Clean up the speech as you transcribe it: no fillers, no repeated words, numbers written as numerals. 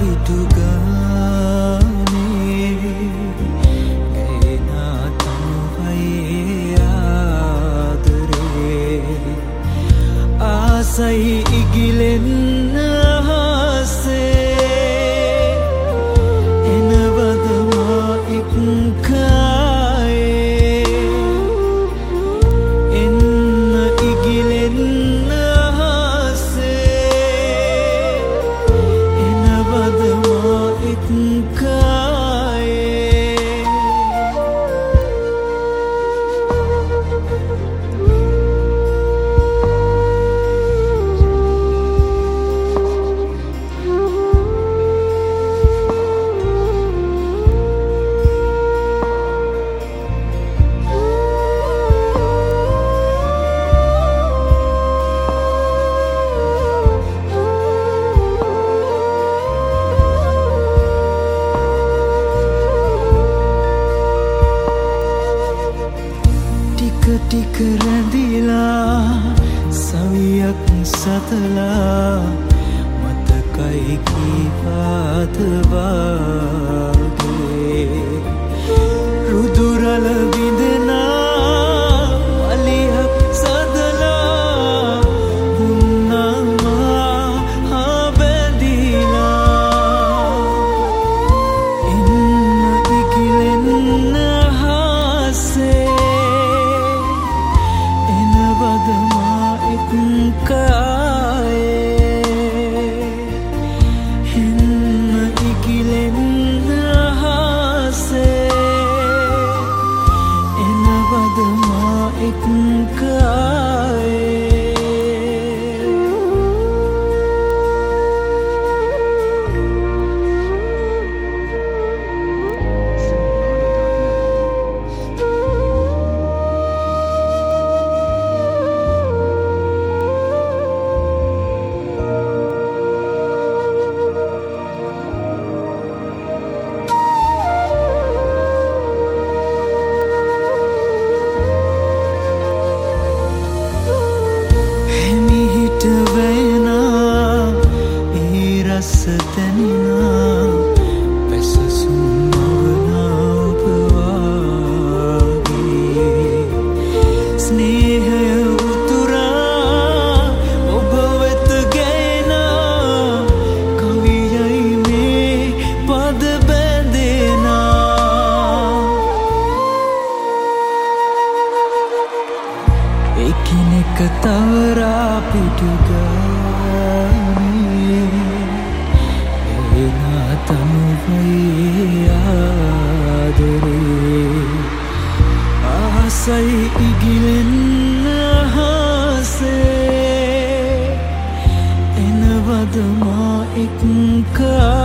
පිටුගානේ එනා තනුවයි ආදරේ ආසයි ඉගිලෙන්න ආසේ එනවද මා එක්කායේ එන්න ඉගිලෙන්න ආසේ එනවද මා එක්කායේ ටික රැඳිලා සවියක් සතලා මතකයි කීපාත වාගේ රුදුරල විඳනා වලියක් සදලා උන්නමා ආබැඳිලා එන්න ඉකිලෙන්න හාසේ එනවද මා එක්කායේ එන්න ඉකිලෙන්න ආසේ එනවද මා එක්කායේ සතනිනා පැසසුම් මවනාපවාගේ ස්නේහය උතුරා ඔබ වෙත ගෑනා කවියයි මේ පද බැඳෙනා එකිනෙක තවරා පිටුගානේ එනා තනුවයි ආදරේ ආසයි ඉගිලෙන්න ආසේ එනවද මා එක්කා